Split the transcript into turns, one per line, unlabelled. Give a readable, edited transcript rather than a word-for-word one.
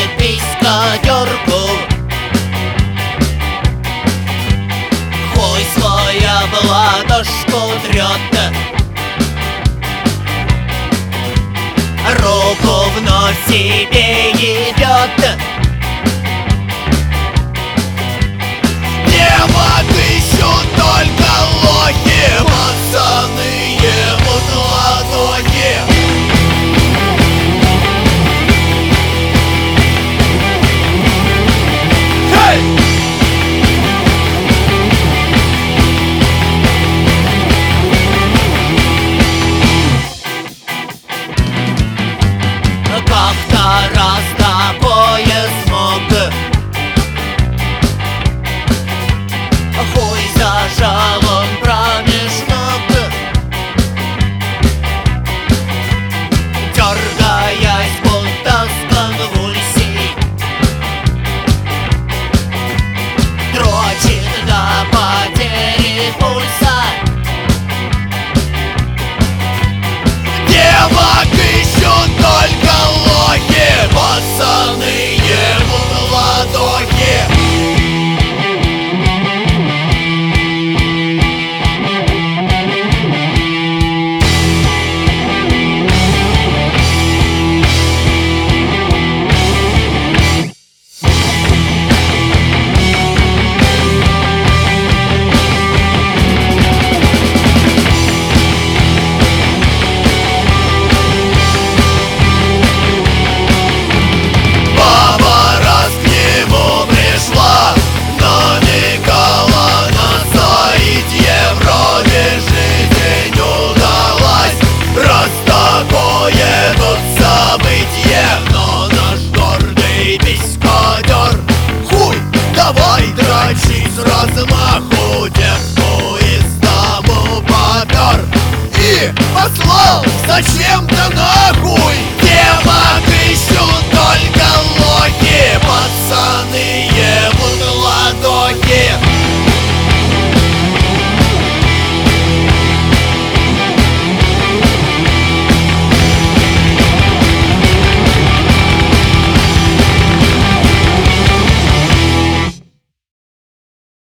писькодерку. Хуй своя ладошку трет, руку вновь себе ебет.
Небо ищут только лохи, пацаны ебут ладони.
Как-то раз такое смог, хуй зажал он промеж ног, дергаясь будто с конвульсий, дрочит до потери пульса.
Девок ищут только лохи, пацаны ебут ладони. С размаху девку из дому попер и послал. Зачем